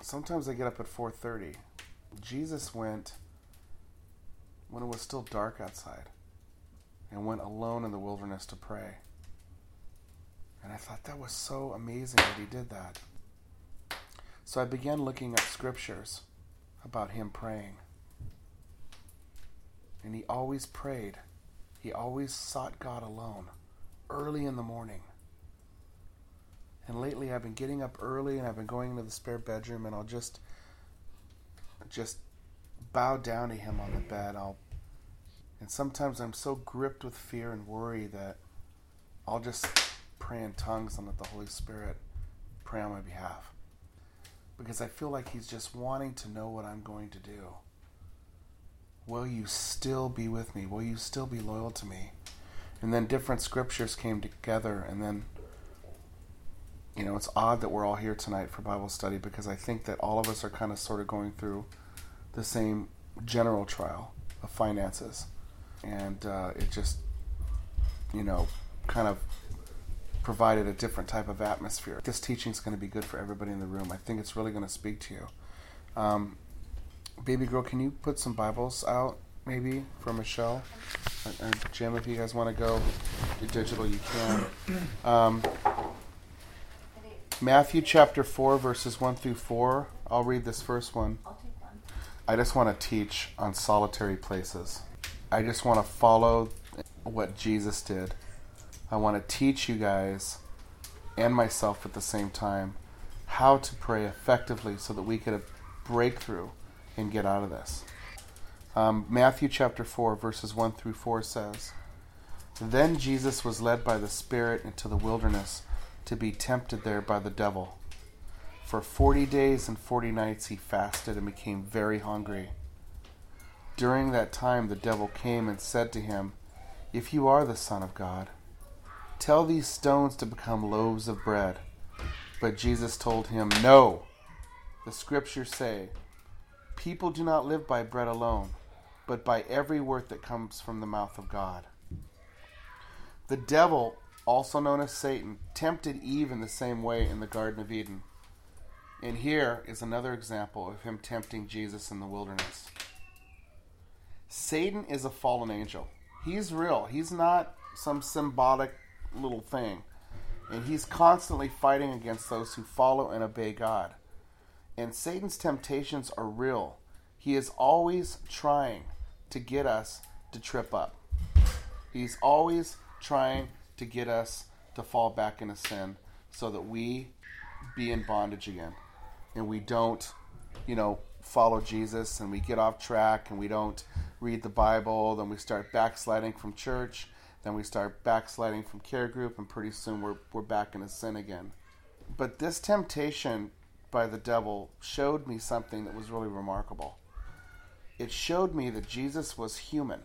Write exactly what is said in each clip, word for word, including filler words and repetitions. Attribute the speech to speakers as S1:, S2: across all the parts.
S1: sometimes I get up at four thirty. Jesus went when it was still dark outside and went alone in the wilderness to pray. And I thought that was so amazing that he did that. So I began looking up scriptures about him praying. And he always prayed. He always sought God alone, early in the morning. And lately I've been getting up early and I've been going into the spare bedroom and I'll just just bow down to him on the bed. I'll and sometimes I'm so gripped with fear and worry that I'll just pray in tongues and let the Holy Spirit pray on my behalf. Because I feel like he's just wanting to know what I'm going to do. Will you still be with me? Will you still be loyal to me? And then different scriptures came together, and then, you know, it's odd that we're all here tonight for Bible study because I think that all of us are kind of sort of going through the same general trial of finances. And uh, it just, you know, kind of provided a different type of atmosphere. This teaching is going to be good for everybody in the room. I think it's really going to speak to you. Um, baby girl, can you put some Bibles out, maybe, for Michelle? And, and Jim, if you guys want to go digital, you can. Um, Matthew chapter four, verses one through four. I'll read this first one.
S2: I'll take one.
S1: I just want to teach on solitary places. I just want to follow what Jesus did. I want to teach you guys and myself at the same time how to pray effectively so that we could break through and get out of this. Um, Matthew chapter four, verses one through four says, Then Jesus was led by the Spirit into the wilderness to be tempted there by the devil. For forty days and forty nights he fasted and became very hungry. During that time the devil came and said to him, If you are the Son of God, tell these stones to become loaves of bread. But Jesus told him, No! The scriptures say, People do not live by bread alone, but by every word that comes from the mouth of God. The devil, also known as Satan, tempted Eve in the same way in the Garden of Eden. And here is another example of him tempting Jesus in the wilderness. Satan is a fallen angel. He's real. He's not some symbolic little thing. And he's constantly fighting against those who follow and obey God. And Satan's temptations are real. He is always trying to get us to trip up. He's always trying to get us to fall back into sin so that we be in bondage again. And we don't, you know, follow Jesus, and we get off track, and we don't read the Bible, then we start backsliding from church, then we start backsliding from care group, and pretty soon we're we're back into sin again. But this temptation by the devil showed me something that was really remarkable. It showed me that Jesus was human.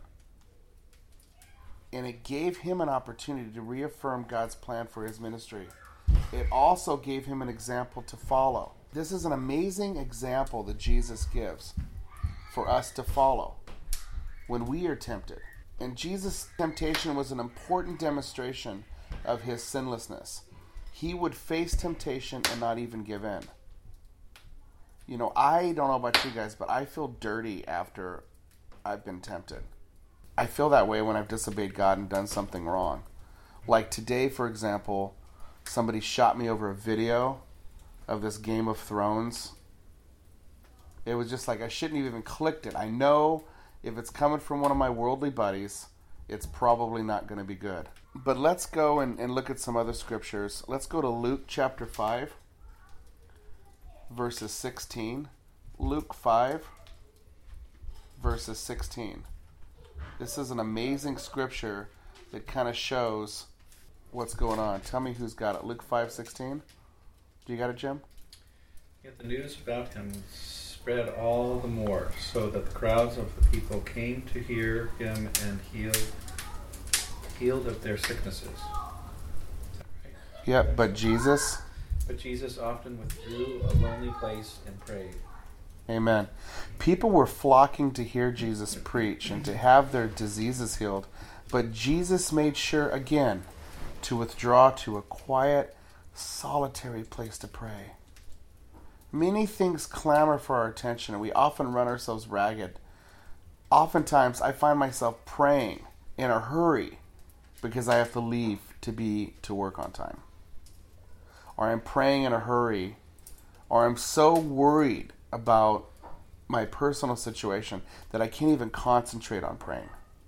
S1: And it gave him an opportunity to reaffirm God's plan for his ministry. It also gave him an example to follow. This is an amazing example that Jesus gives for us to follow when we are tempted. And Jesus' temptation was an important demonstration of his sinlessness. He would face temptation and not even give in. You know, I don't know about you guys, but I feel dirty after I've been tempted. I feel that way when I've disobeyed God and done something wrong. Like today, for example, somebody shot me over a video of this Game of Thrones. It was just like I shouldn't have even clicked it. I know if it's coming from one of my worldly buddies, it's probably not going to be good. But let's go and, and look at some other scriptures. Let's go to Luke chapter five, verses sixteen. Luke five, verses sixteen. This is an amazing scripture that kind of shows what's going on. Tell me who's got it. Luke five sixteen. Do you got it, Jim?
S3: Yet the news about him spread all the more, so that the crowds of the people came to hear him and healed, healed of their sicknesses. Right?
S1: Yeah, but Jesus...
S3: But Jesus often withdrew a lonely place and prayed.
S1: Amen. People were flocking to hear Jesus preach and to have their diseases healed, but Jesus made sure, again, to withdraw to a quiet, solitary place to pray. Many things clamor for our attention, and we often run ourselves ragged. Oftentimes, I find myself praying in a hurry because I have to leave to be to work on time. Or I'm praying in a hurry, or I'm so worried about my personal situation that I can't even concentrate on praying.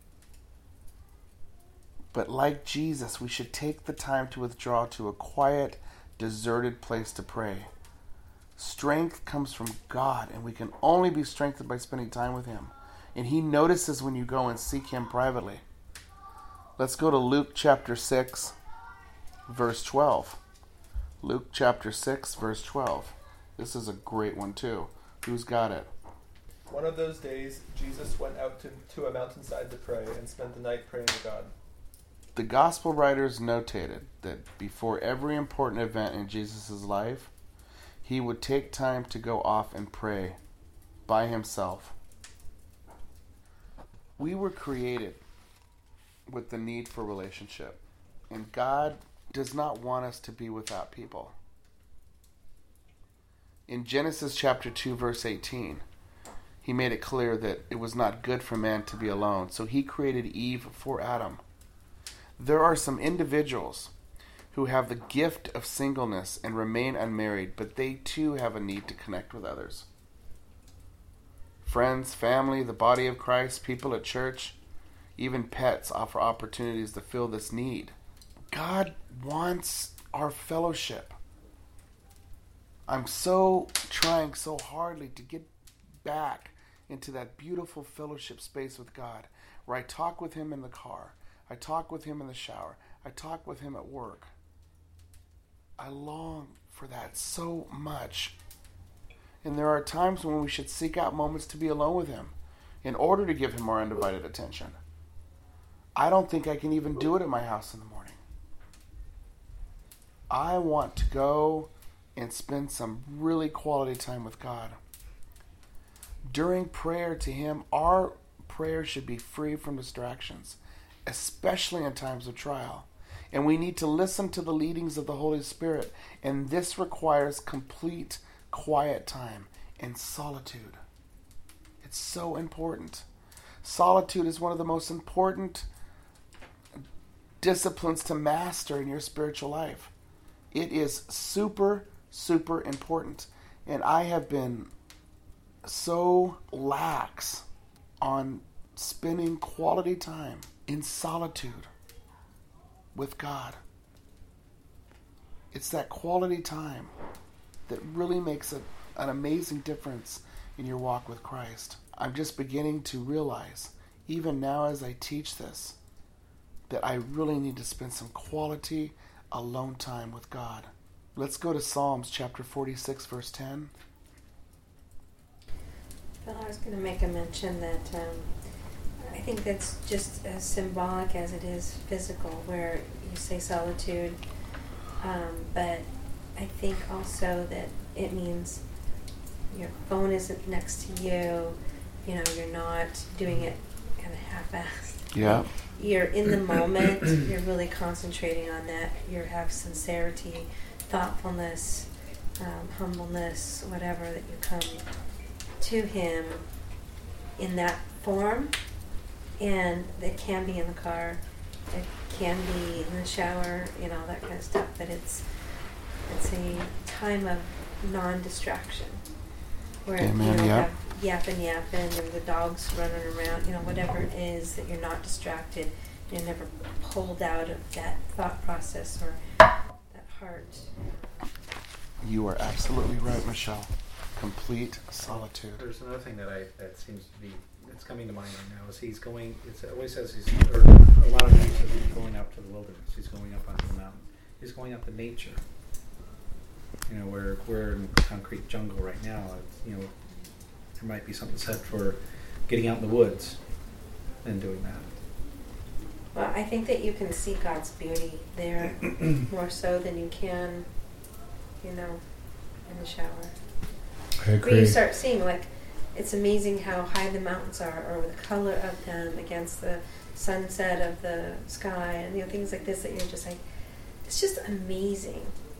S1: But like Jesus, we should take the time to withdraw to a quiet, deserted place to pray. Strength comes from God, and we can only be strengthened by spending time with Him. And He notices when you go and seek Him privately. Let's go to Luke chapter six, verse twelve. Luke chapter six, verse twelve. This is a great one too. Who's got it?
S2: One of those days, Jesus went out to, to a mountainside to pray and spent the night praying to God.
S1: The gospel writers notated that before every important event in Jesus' life, He would take time to go off and pray by Himself. We were created with the need for relationship, and God does not want us to be without people. In Genesis chapter two, verse eighteen, He made it clear that it was not good for man to be alone, so He created Eve for Adam. There are some individuals who have the gift of singleness and remain unmarried, but they too have a need to connect with others. Friends, family, the body of Christ, people at church, even pets offer opportunities to fill this need. God wants our fellowship. I'm so trying so hardly to get back into that beautiful fellowship space with God, where I talk with Him in the car, I talk with Him in the shower, I talk with Him at work. I long for that so much. And there are times when we should seek out moments to be alone with Him in order to give Him our undivided attention. I don't think I can even do it at my house in the morning. I want to go and spend some really quality time with God. During prayer to Him, our prayer should be free from distractions, especially in times of trial. And we need to listen to the leadings of the Holy Spirit. And this requires complete quiet time and solitude. It's so important. Solitude is one of the most important disciplines to master in your spiritual life. It is super, super important. And I have been so lax on spending quality time in solitude with God. It's that quality time that really makes a, an amazing difference in your walk with Christ. I'm just beginning to realize, even now as I teach this, that I really need to spend some quality alone time with God. Let's go to Psalms chapter forty-six, verse ten.
S4: Well, I was going to make a mention that um, I think that's just as symbolic as it is physical, where you say solitude, um, but I think also that it means your phone isn't next to you, you know, you're not doing it kind of half-assed.
S1: Yeah.
S4: You're in the moment, you're really concentrating on that, you have sincerity, thoughtfulness, um, humbleness, whatever, that you come to Him in that form. And it can be in the car, it can be in the shower, you know, that kind of stuff, but it's it's a time of non-distraction where
S1: Amen,
S4: you don't
S1: yeah.
S4: have yapping yapping and the dogs running around, you know, whatever it is, that you're not distracted, you're never pulled out of that thought process or that heart.
S1: You are absolutely right, Michelle. Complete solitude.
S3: There's another thing that I that seems to be that's coming to mind right now is he's going. It's, it always says he's, or a lot of times says he's going out to the wilderness. He's going up onto the mountain. He's going out to nature. You know, we're we're in concrete jungle right now. It's, you know, there might be something said for getting out in the woods and doing that.
S4: Well, I think that you can see God's beauty there more so than you can, you know, in the shower.
S5: I agree.
S4: Where you start seeing, like, it's amazing how high the mountains are, or the color of them against the sunset of the sky, and you know, things like this that you're just like, it's just amazing.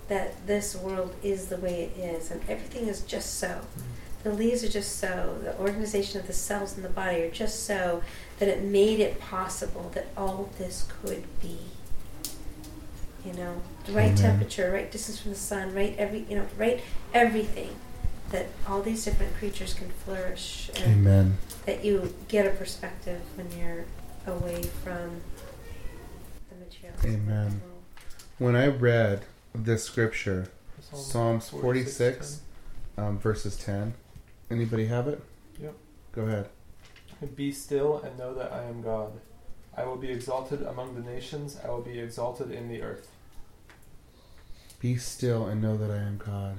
S4: that this world is the way it is, and everything is just so. The leaves are just so. The organization of the cells in the body are just so that it made it possible that all this could be. You know, the right
S1: Amen.
S4: temperature, right distance from the sun, right every you know, right everything, that all these different creatures can flourish, and
S1: Amen.
S4: that you get a perspective when you're away from the materials.
S1: Amen. When I read this scripture, Psalms forty-six, um, verses ten. Anybody have it?
S2: Yep.
S1: Go ahead.
S2: Be still and know that I am God. I will be exalted among the nations. I will be exalted in the earth.
S1: Be still and know that I am God.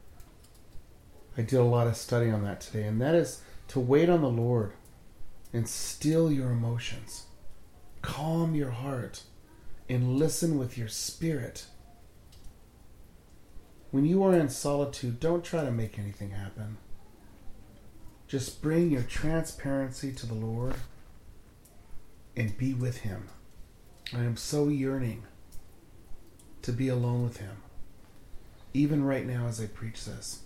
S1: I did a lot of study on that today, and that is to wait on the Lord and still your emotions. Calm your heart and listen with your spirit. When you are in solitude, don't try to make anything happen. Just bring your transparency to the Lord and be with Him. I am so yearning to be alone with Him, even right now as I preach this.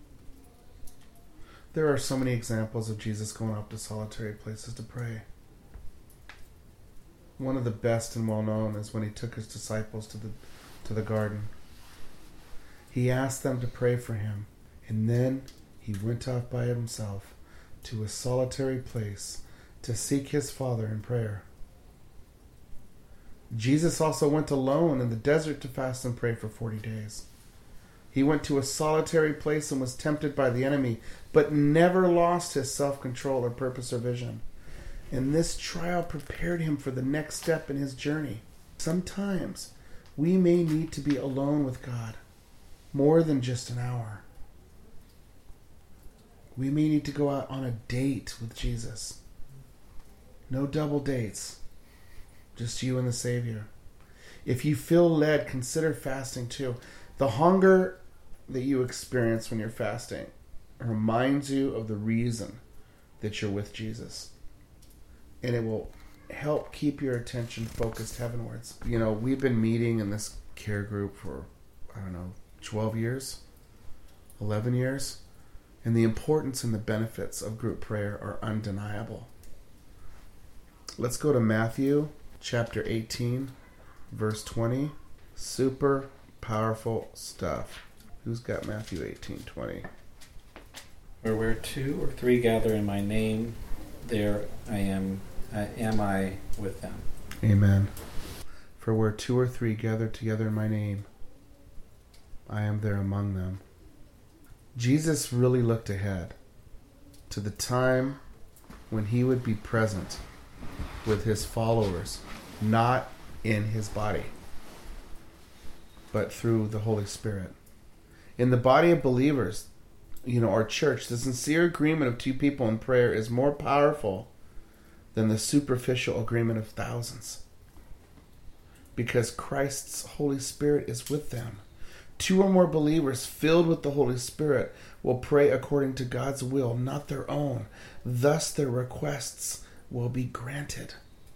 S1: There are so many examples of Jesus going up to solitary places to pray. One of the best and well known is when He took His disciples to the to the garden. He asked them to pray for Him, and then He went off by Himself to a solitary place to seek His Father in prayer. Jesus also went alone in the desert to fast and pray for forty days. He went to a solitary place and was tempted by the enemy, but never lost his self-control or purpose or vision. And this trial prepared him for the next step in his journey. Sometimes we may need to be alone with God more than just an hour. We may need to go out on a date with Jesus. No double dates. Just you and the Savior. If you feel led, consider fasting too. The hunger that you experience when you're fasting reminds you of the reason that you're with Jesus. And it will help keep your attention focused heavenwards. You know, we've been meeting in this care group for, I don't know, twelve years, eleven years. And the importance and the benefits of group prayer are undeniable. Let's go to Matthew chapter eighteen, verse twenty. Super powerful stuff. Who's got Matthew eighteen twenty?
S3: Where where two or three gather in my name, there I am, uh, am I with them.
S1: Amen. For where two or three gather together in my name, I am there among them. Jesus really looked ahead to the time when He would be present with His followers, not in His body, but through the Holy Spirit. In the body of believers, you know, our church, the sincere agreement of two people in prayer is more powerful than the superficial agreement of thousands, because Christ's Holy Spirit is with them. Two or more believers filled with the Holy Spirit will pray according to God's will, not their own. Thus their requests will be granted.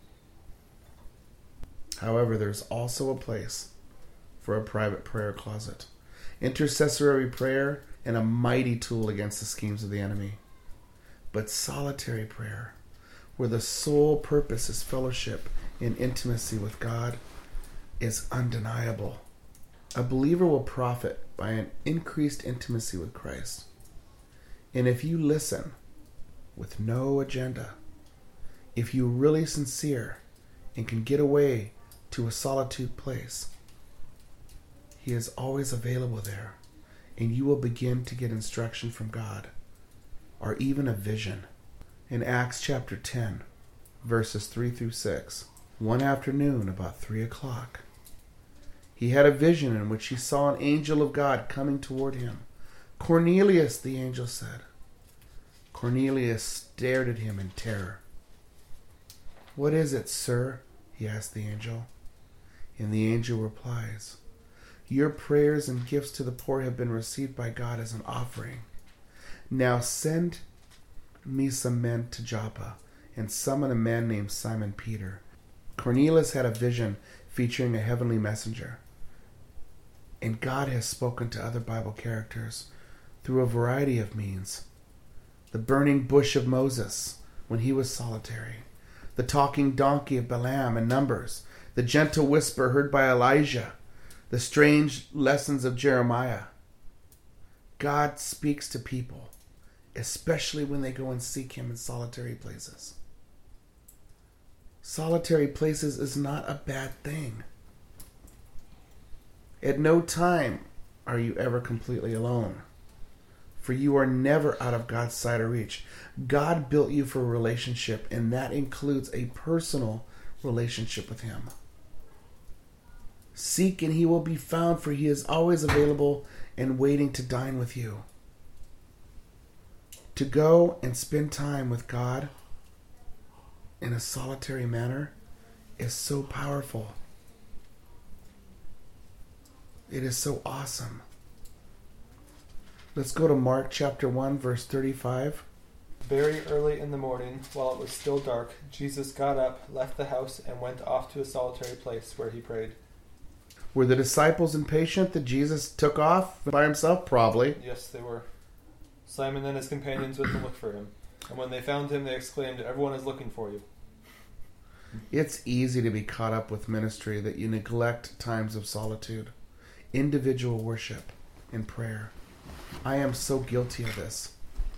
S1: However, there's also a place for a private prayer closet. Intercessory prayer and a mighty tool against the schemes of the enemy. But solitary prayer, where the sole purpose is fellowship in intimacy with God, is undeniable. A believer will profit by an increased intimacy with Christ. And if you listen with no agenda, if you're really sincere and can get away to a solitude place, He is always available there, and you will begin to get instruction from God, or even a vision. In Acts chapter ten, verses three through six, one afternoon about three o'clock, he had a vision in which he saw an angel of God coming toward him. "Cornelius," the angel said. Cornelius stared at him in terror. "What is it, sir?" he asked the angel. And the angel replies, "Your prayers and gifts to the poor have been received by God as an offering. Now send me some men to Joppa and summon a man named Simon Peter." Cornelius had a vision featuring a heavenly messenger. And God has spoken to other Bible characters through a variety of means. The burning bush of Moses when he was solitary. The talking donkey of Balaam in Numbers. The gentle whisper heard by Elijah. The strange lessons of Jeremiah. God speaks to people, especially when they go and seek him in solitary places. Solitary places is not a bad thing. At no time are you ever completely alone, for you are never out of God's sight or reach. God built you for a relationship, and that includes a personal relationship with him. Seek and he will be found, for he is always available and waiting to dine with you. To go and spend time with God in a solitary manner is so powerful. It is so awesome. Let's go to Mark chapter one, verse thirty-five.
S2: Very early in the morning, while it was still dark, Jesus got up, left the house, and went off to a solitary place where he prayed.
S1: Were the disciples impatient that Jesus took off by himself? Probably.
S2: Yes, they were. Simon and his companions went to look for him. And when they found him, they exclaimed, "Everyone is looking for you."
S1: It's easy to be caught up with ministry that you neglect times of solitude, individual worship, and prayer. I am so guilty of this.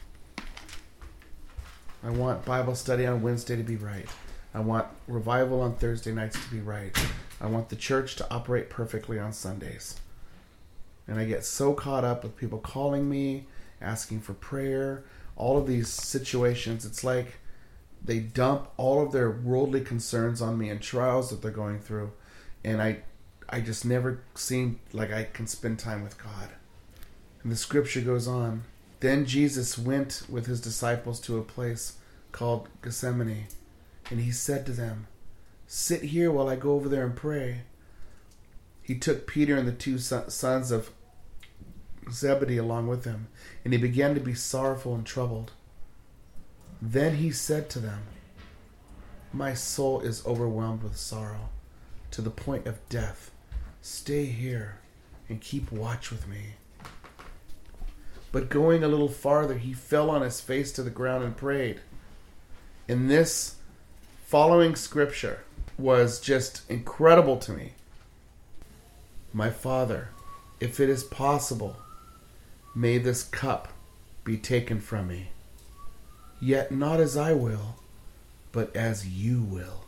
S1: I want Bible study on Wednesday to be right. I want revival on Thursday nights to be right. I want the church to operate perfectly on Sundays. And I get so caught up with people calling me, asking for prayer, all of these situations. It's like they dump all of their worldly concerns on me and trials that they're going through. And I I just never seem like I can spend time with God. And the scripture goes on. Then Jesus went with his disciples to a place called Gethsemane. And he said to them, "Sit here while I go over there and pray." He took Peter and the two sons of Zebedee along with him, and he began to be sorrowful and troubled. Then he said to them, "My soul is overwhelmed with sorrow to the point of death. Stay here and keep watch with me." But going a little farther, he fell on his face to the ground and prayed. And this following scripture was just incredible to me. "My Father, if it is possible, may this cup be taken from me. Yet not as I will, but as you will."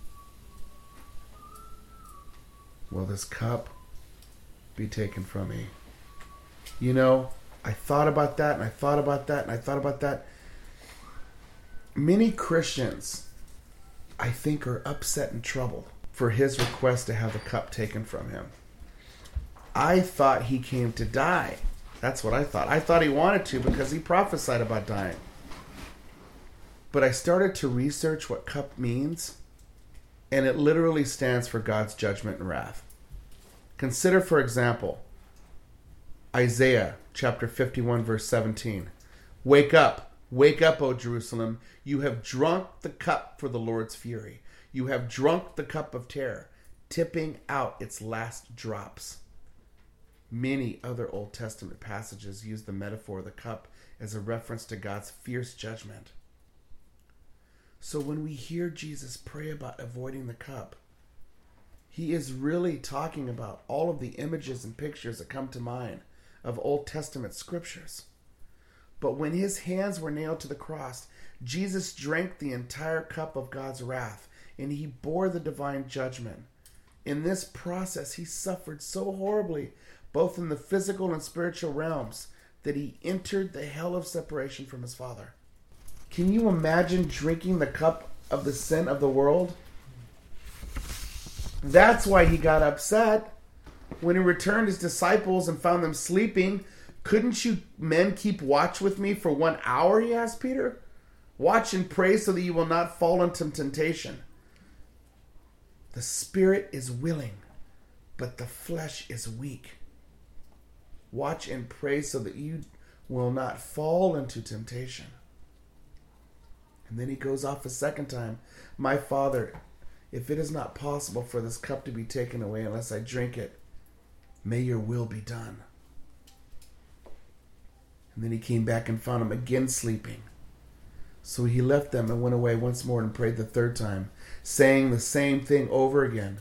S1: Will this cup be taken from me? You know, I thought about that, and I thought about that, and I thought about that. Many Christians, I think, are upset and troubled for his request to have the cup taken from him. I thought he came to die. That's what I thought. I thought he wanted to because he prophesied about dying. But I started to research what cup means, and it literally stands for God's judgment and wrath. Consider, for example, Isaiah chapter fifty-one, verse seventeen. "Wake up, wake up, O Jerusalem. You have drunk the cup for the Lord's fury. You have drunk the cup of terror, tipping out its last drops." Many other Old Testament passages use the metaphor of the cup as a reference to God's fierce judgment. So when we hear Jesus pray about avoiding the cup, he is really talking about all of the images and pictures that come to mind of Old Testament scriptures. But when his hands were nailed to the cross, Jesus drank the entire cup of God's wrath, and he bore the divine judgment. In this process, he suffered so horribly, both in the physical and spiritual realms, that he entered the hell of separation from his Father. Can you imagine drinking the cup of the sin of the world? That's why he got upset. When he returned his disciples and found them sleeping, "Couldn't you men keep watch with me for one hour?" he asked Peter. "Watch and pray so that you will not fall into temptation. The spirit is willing, but the flesh is weak. Watch and pray so that you will not fall into temptation." And then he goes off a second time. "My Father, if it is not possible for this cup to be taken away unless I drink it, May your will be done. And then he came back and found them again sleeping. So he left them and went away once more and prayed the third time, saying the same thing over again.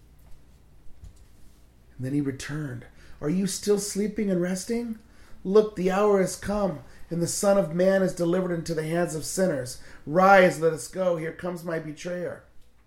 S1: And then he returned. Are you still sleeping and resting? Look, the hour has come, and the Son of Man is delivered into the hands of sinners. Rise, let us go. Here comes my betrayer.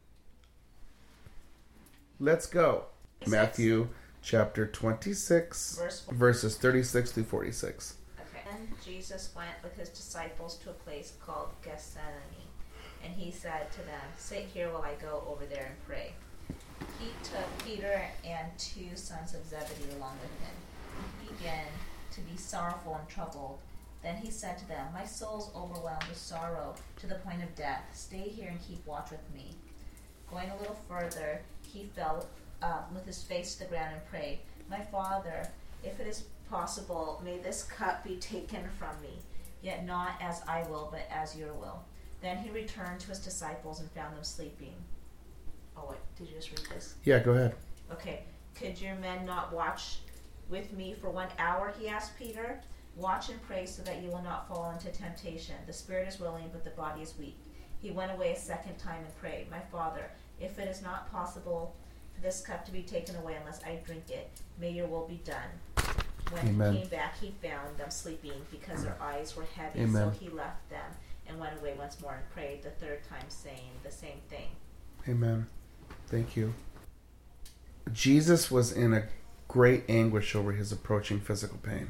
S1: Let's go.
S5: Six.
S1: Matthew chapter twenty-six,
S5: Verse
S1: verses thirty-six through forty-six.
S5: Okay. And Jesus went with his disciples to a place called Gethsemane, and he said to them, sit here while I go over there and pray. He took Peter and two sons of Zebedee along with him. He began to be sorrowful and troubled. Then he said to them, my soul's overwhelmed with sorrow to the point of death. Stay here and keep watch with me. Going a little further, he fell uh, with his face to the ground and prayed, my Father, if it is possible, may this cup be taken from me, yet not as I will, but as your will. Then he returned to his disciples and found them sleeping. Oh, wait, did you just read this?
S1: Yeah, go ahead.
S5: Okay. Could your men not watch with me for one hour, he asked Peter. Watch and pray so that you will not fall into temptation. The spirit is willing, but the body is weak. He went away a second time and prayed, my Father, if it is not possible for this cup to be taken away unless I drink it, may your will be done. When
S1: Amen.
S5: he came back, he found them sleeping because their eyes were heavy.
S1: Amen.
S5: So he left them and went away once more and prayed the third time, saying the same thing.
S1: Amen. Thank you. Jesus was in a great anguish over his approaching physical pain.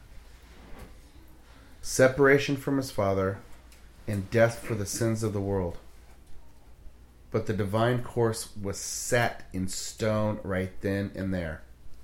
S1: Separation from his Father and death for the sins of the world. But the divine course was set in stone right then and there.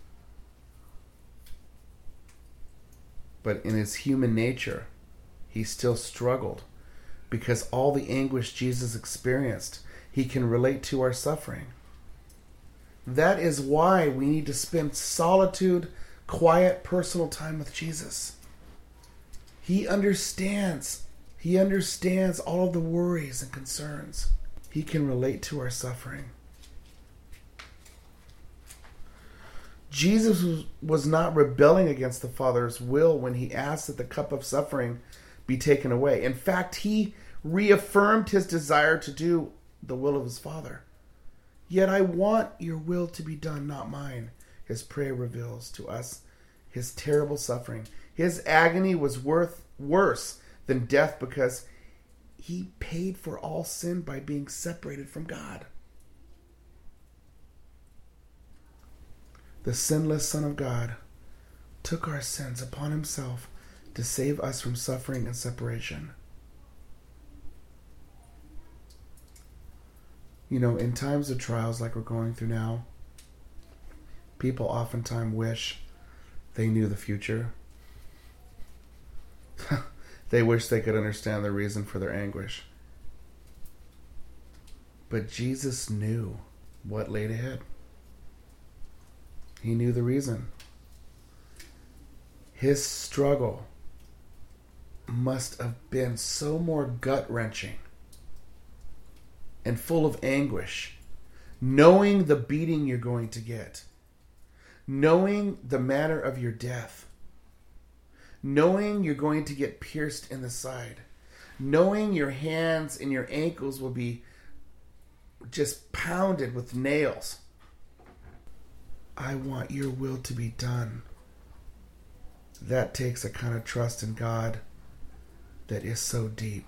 S1: But in his human nature, he still struggled because all the anguish Jesus experienced, he can relate to our suffering. That is why we need to spend solitude, quiet, personal time with Jesus. He understands. He understands all of the worries and concerns. He can relate to our suffering. Jesus was not rebelling against the Father's will when he asked that the cup of suffering be taken away. In fact, he reaffirmed his desire to do the will of his Father. Yet I want your will to be done, not mine. His prayer reveals to us his terrible suffering. His agony was worth worse than death because he paid for all sin by being separated from God. The sinless Son of God took our sins upon himself to save us from suffering and separation. You know, in times of trials like we're going through now, people oftentimes wish they knew the future. They wish they could understand the reason for their anguish. But Jesus knew what laid ahead. He knew the reason. His struggle must have been so more gut-wrenching and full of anguish, knowing the beating you're going to get, knowing the manner of your death, knowing you're going to get pierced in the side, knowing your hands and your ankles will be just pounded with nails. I want your will to be done. That takes a kind of trust in God that is so deep.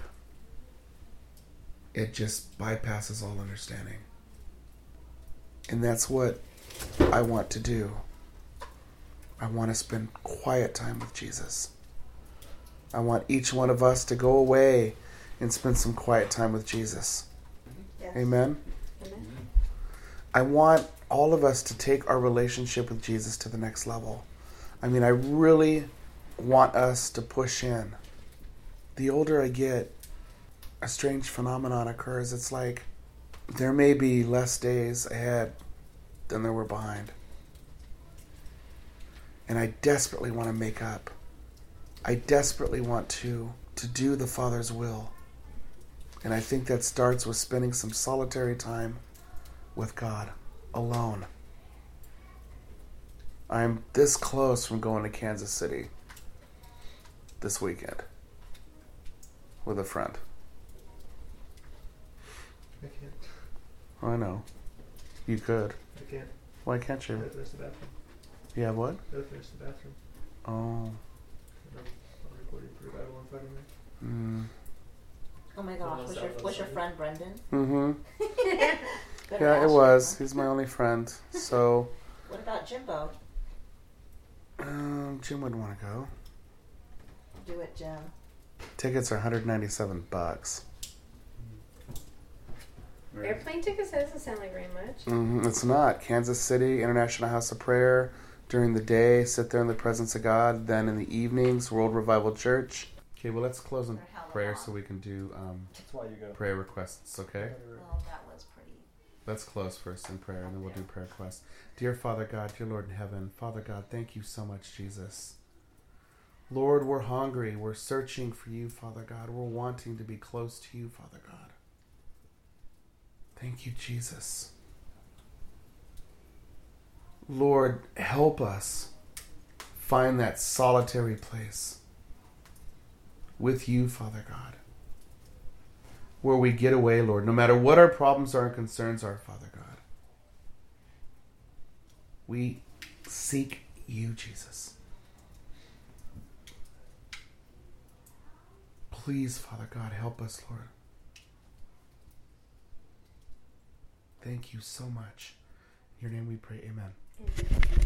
S1: It just bypasses all understanding. And that's what I want to do. I want to spend quiet time with Jesus. I want each one of us to go away and spend some quiet time with Jesus.
S4: Yes.
S1: Amen?
S4: Amen.
S1: I want all of us to take our relationship with Jesus to the next level. I mean, I really want us to push in. The older I get, a strange phenomenon occurs. It's like there may be less days ahead than there were behind. And I desperately want to make up. I desperately want to, to do the Father's will. And I think that starts with spending some solitary time with God, alone. I'm this close from going to Kansas City this weekend with a friend.
S2: I can't.
S1: Oh, I know. You could.
S2: I can't.
S1: Why can't
S2: I
S1: you?
S2: gotta finish the bathroom.
S1: Yeah, what?
S2: I gotta finish the bathroom.
S1: Oh.
S2: I'm, I'm recording for Bible in front of me.
S1: Mm.
S5: Oh my gosh, was your was your friend Brendan?
S1: Mm-hmm.
S5: Good
S1: Yeah, it
S5: ask
S1: was.
S5: him.
S1: He's my only friend. So,
S5: What about Jimbo?
S1: um, Jim wouldn't want to go.
S5: Do it, Jim.
S1: Tickets are one hundred ninety-seven bucks.
S4: Airplane tickets, that doesn't sound like very much.
S1: Mm-hmm. It's not. Kansas City, International House of Prayer. During the day, sit there in the presence of God. Then in the evenings, World Revival Church. Okay, well, let's close in
S5: They're hella
S1: prayer
S5: long.
S1: so we can do um,
S2: That's why you go.
S1: prayer requests, okay?
S5: Well, that was pretty.
S1: Let's close first in prayer, and then we'll do prayer requests. Dear Father God, dear Lord in heaven, Father God, thank you so much, Jesus. Lord, we're hungry. We're searching for you, Father God. We're wanting to be close to you, Father God. Thank you, Jesus. Lord, help us find that solitary place with you, Father God, where we get away, Lord, no matter what our problems are and concerns are, Father God. We seek you, Jesus. Please, Father God, help us, Lord. Thank you so much. In your name we pray, amen.
S4: Amen.